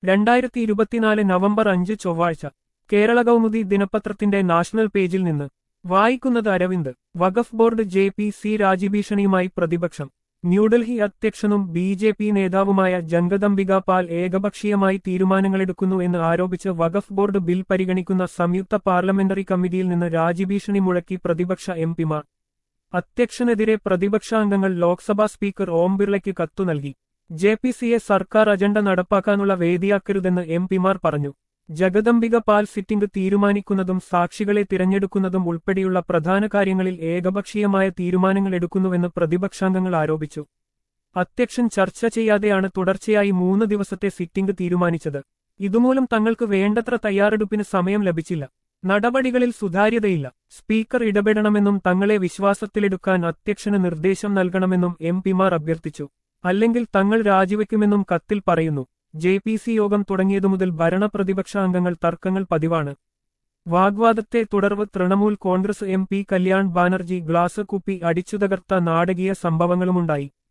2024 November 5 ചൊവ്വാഴ്ച കേരള കൗമുദി ദിനപത്രത്തിന്റെ national പേജിൽ നിന്ന് വായിക്കുന്നത് അരവിന്ദ്. വഖഫ് ബോർഡ് JPC രാജ്യഭീഷണിയുമായി പ്രതിപക്ഷം. ന്യൂഡൽഹി അധ്യക്ഷനും BJP നേതാവുമായ ജഗദംബിക പാൽ ഏകപക്ഷീയമായി തീരുമാനങ്ങളെടുക്കുന്നു എന്ന് ആരോപിച്ച് വഖഫ് ബോർഡ് ബിൽ പരിഗണിക്കുന്ന സംയുക്ത പാർലമെന്ററി കമ്മിറ്റിയിൽ നിന്ന് രാജ്യഭീഷണി മുഴക്കി പ്രതിപക്ഷ MPമാർ. അധ്യക്ഷനെതിരെ പ്രതിപക്ഷാംഗങ്ങൾ ലോക്സഭാ സ്പീക്കർ ഓം ബിർളയ്ക്ക് കത്തു നൽകി. JPCയെ സർക്കാർ അജണ്ട നടപ്പാക്കാനുള്ള വേദിയാക്കരുതെന്ന് MPമാർ പറഞ്ഞു. ജഗദംബിക പാൽ സിറ്റിംഗ് തീരുമാനിക്കുന്നതും സാക്ഷികളെ തിരഞ്ഞെടുക്കുന്നതും ഉൾപ്പെടെയുള്ള പ്രധാന കാര്യങ്ങളിൽ ഏകപക്ഷീയമായ തീരുമാനങ്ങൾ എടുക്കുന്നുവെന്ന് പ്രതിപക്ഷാംഗങ്ങൾ ആരോപിച്ചു. അധ്യക്ഷൻ ചർച്ച ചെയ്യാതെയാണ് തുടർച്ചയായി 3 ദിവസത്തെ സിറ്റിംഗ് തീരുമാനിച്ചത്. ഇതുമൂലം തങ്ങൾക്ക് വേണ്ടത്ര തയ്യാറെടുപ്പിന് സമയം ലഭിച്ചില്ല. നടപടികളിൽ സുതാര്യതയില്ല. സ്പീക്കർ ഇടപെടണമെന്നും തങ്ങളെ വിശ്വാസത്തിലെടുക്കാൻ അധ്യക്ഷന് നിർദ്ദേശം നൽകണമെന്നും MPമാർ അഭ്യർത്ഥിച്ചു. അല്ലെങ്കിൽ തങ്ങൾ രാജിവെക്കുമെന്നും കത്തിൽ പറയുന്നു. JPC യോഗം തുടങ്ങിയതുമുതൽ ഭരണപ്രതിപക്ഷ അംഗങ്ങൾ തർക്കങ്ങൾ പതിവാണ്. വാഗ്വാദത്തെ തുടർന്ന് തൃണമൂൽ കോൺഗ്രസ് MP കല്യാൺ ബാനർജി ഗ്ലാസ് കുപ്പി അടിച്ചുതകർത്ത നാടകീയ സംഭവങ്ങളുമുണ്ടായി.